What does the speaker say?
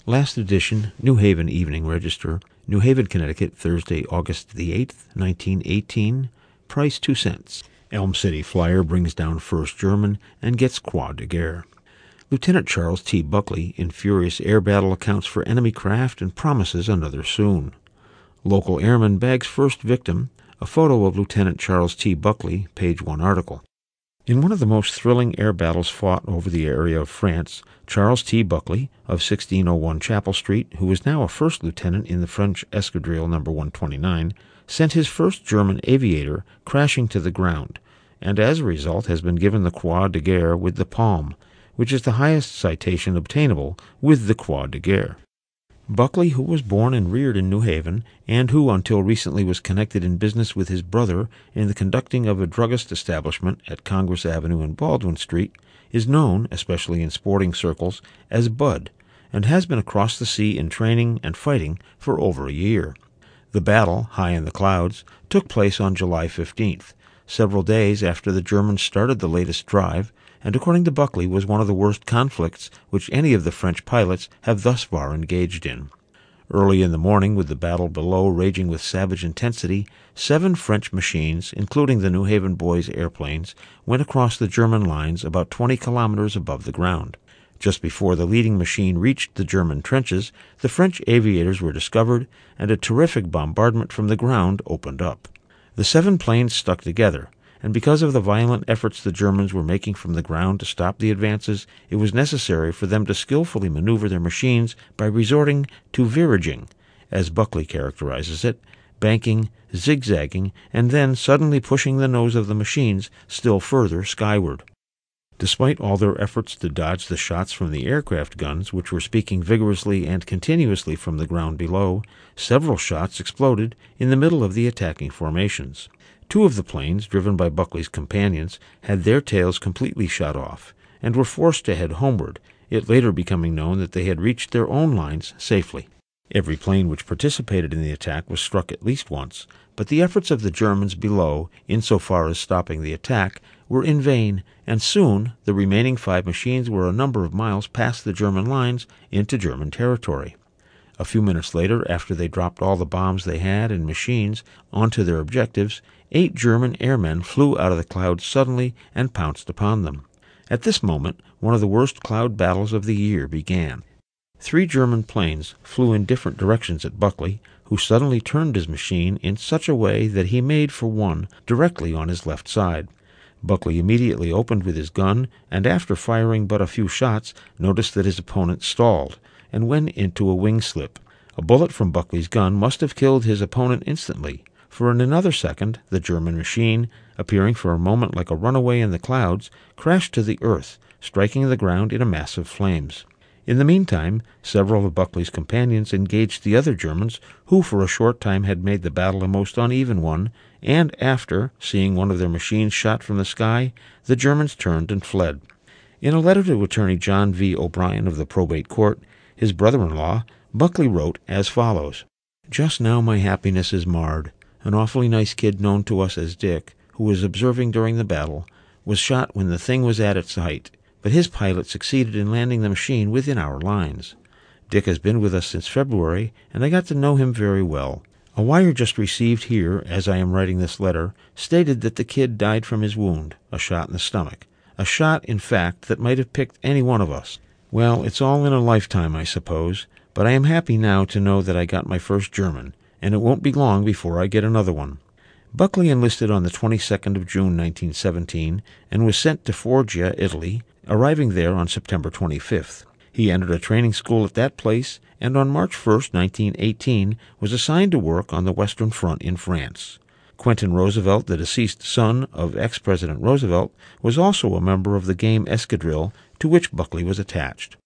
Last edition, New Haven Evening Register, New Haven, Connecticut, Thursday, August the 8th, 1918. Price 2 cents. Elm City Flyer brings down first German and gets Croix de Guerre. Lieutenant Charles T. Buckley in furious air battle accounts for enemy craft and promises another soon. Local airman bags first victim, a photo of Lieutenant Charles T. Buckley, page 1 article. In one of the most thrilling air battles fought over the area of France, Charles T. Buckley, of 1601 Chapel Street, who was now a first lieutenant in the French Escadrille No. 129, sent his first German aviator crashing to the ground, and as a result has been given the Croix de Guerre with the Palm, which is the highest citation obtainable with the Croix de Guerre. Buckley, who was born and reared in New Haven, and who until recently was connected in business with his brother in the conducting of a druggist establishment at Congress Avenue and Baldwin Street, is known, especially in sporting circles, as Bud, and has been across the sea in training and fighting for over a year. The battle, high in the clouds, took place on July 15th, several days after the Germans started the latest drive, and according to Buckley was one of the worst conflicts which any of the French pilots have thus far engaged in. Early in the morning, with the battle below raging with savage intensity, 7 French machines, including the New Haven boys' airplanes, went across the German lines about 20 kilometers above the ground. Just before the leading machine reached the German trenches, the French aviators were discovered, and a terrific bombardment from the ground opened up. The 7 planes stuck together, and because of the violent efforts the Germans were making from the ground to stop the advances, it was necessary for them to skillfully maneuver their machines by resorting to viraging, as Buckley characterizes it, banking, zigzagging, and then suddenly pushing the nose of the machines still further skyward. Despite all their efforts to dodge the shots from the aircraft guns, which were speaking vigorously and continuously from the ground below, several shots exploded in the middle of the attacking formations. 2 of the planes, driven by Buckley's companions, had their tails completely shot off, and were forced to head homeward, it later becoming known that they had reached their own lines safely. Every plane which participated in the attack was struck at least once, but the efforts of the Germans below, insofar as stopping the attack, were in vain, and soon the remaining 5 machines were a number of miles past the German lines into German territory. A few minutes later, after they dropped all the bombs they had and machines onto their objectives, 8 German airmen flew out of the clouds suddenly and pounced upon them. At this moment, one of the worst cloud battles of the year began. 3 German planes flew in different directions at Buckley, who suddenly turned his machine in such a way that he made for one directly on his left side. Buckley immediately opened with his gun, and after firing but a few shots, noticed that his opponent stalled and went into a wing slip. A bullet from Buckley's gun must have killed his opponent instantly, for in another second the German machine, appearing for a moment like a runaway in the clouds, crashed to the earth, striking the ground in a mass of flames. In the meantime, several of Buckley's companions engaged the other Germans, who for a short time had made the battle a most uneven one, and after, seeing one of their machines shot from the sky, the Germans turned and fled. In a letter to Attorney John V. O'Brien of the Probate Court, his brother-in-law, Buckley wrote as follows: "Just now my happiness is marred. An awfully nice kid known to us as Dick, who was observing during the battle, was shot when the thing was at its height, but his pilot succeeded in landing the machine within our lines. Dick has been with us since February, and I got to know him very well. A wire just received here, as I am writing this letter, stated that the kid died from his wound, a shot in the stomach. A shot, in fact, that might have picked any one of us. Well, it's all in a lifetime, I suppose, but I am happy now to know that I got my first German, and it won't be long before I get another one." Buckley enlisted on the 22nd of June, 1917, and was sent to Foggia, Italy, arriving there on September 25th. He entered a training school at that place, and on March 1st, 1918, was assigned to work on the Western Front in France. Quentin Roosevelt, the deceased son of ex-President Roosevelt, was also a member of the game Escadrille, to which Buckley was attached.